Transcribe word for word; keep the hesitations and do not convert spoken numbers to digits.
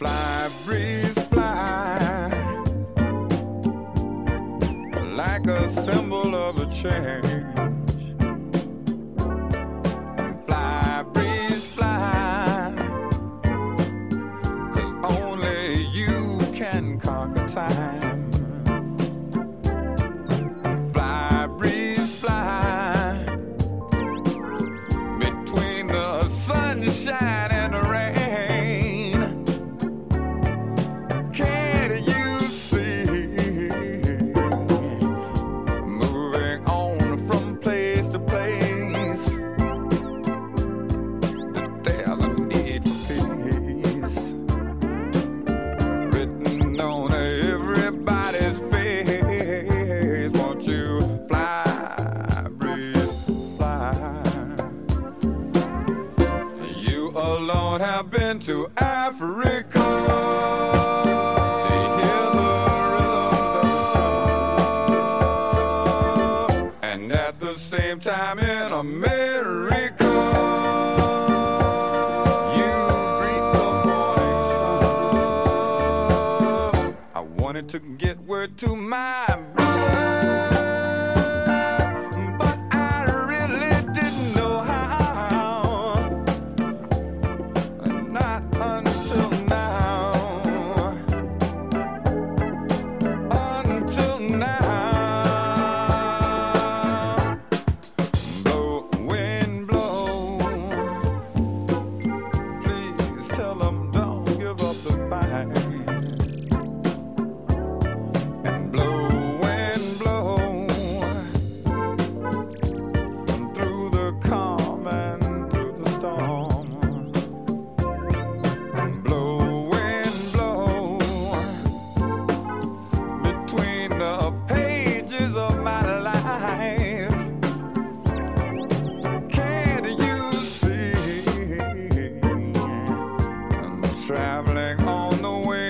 Fly, breeze, fly, like a symbol of a change. Fly, breeze, fly, 'cause only you can conquer time. Fly, breeze, fly, between the sunshine and the rain. Been to Africa to hear the rhythm, and at the same time in America you greet the morning sun. I wanted to get word to my brothers, but I really didn't know how. Not until now, until now. Blow, wind, blow. Please tell them don't give up the fight. And blow, wind, blow. Through the calm and through the storm. Traveling on the wind.